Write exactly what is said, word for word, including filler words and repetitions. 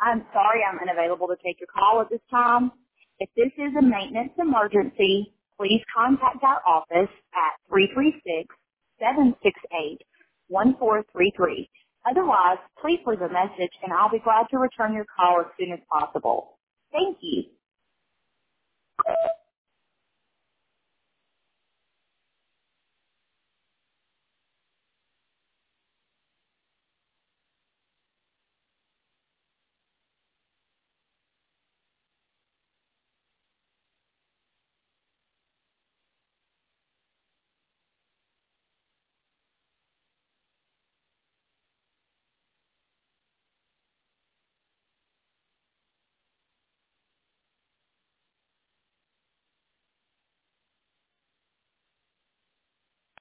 I'm sorry I'm unavailable to take your call at this time. If this is a maintenance emergency, please contact our office at three three six, seven six eight, one four three three. Otherwise, please leave a message and I'll be glad to return your call as soon as possible. Thank you.